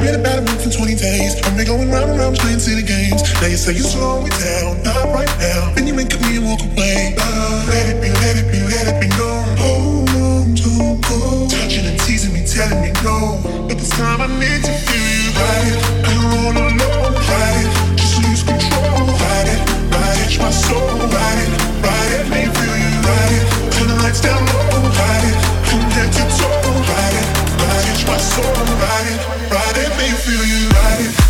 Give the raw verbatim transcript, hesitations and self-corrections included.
Been about a month and twenty days. I've been going round and round playing city games. Now you say you slow it down, not right now. Then you make me walk away. Uh, let it be, let it be, let it be known. Hold on, don't go. Touching and teasing me, telling me no. But this time I need to feel you right. I don't all alone, right? Just lose control, ride it, ride it, my soul, ride it, ride it, make me feel you right. Turn the lights down low, ride it, from head to toe, ride it, ride it, my soul, ride it, ride it, make me feel you right.